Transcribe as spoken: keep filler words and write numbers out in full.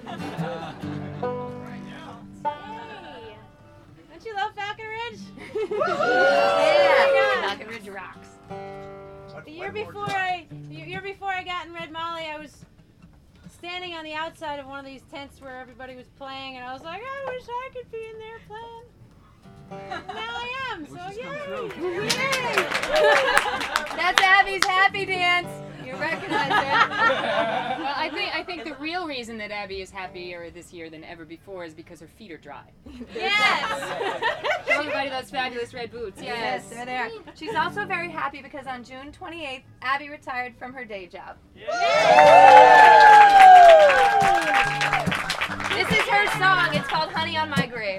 Hey, don't you love Falcon Ridge? Yeah, Falcon Ridge rocks. The year before I, the year before I got in Red Molly, I was standing on the outside of one of these tents where everybody was playing, and I was like, I wish I could be in there playing. And now I am, so yay! Yay! That's Abby's happy dance. You recognize it. Well, I think I think the real reason that Abby is happier this year than ever before is because her feet are dry. Yes! Show everybody those fabulous red boots. Yes, Yes. they're there. She's also very happy because on June twenty-eighth, Abby retired from her day job. This is her song. It's called Honey on My Grave.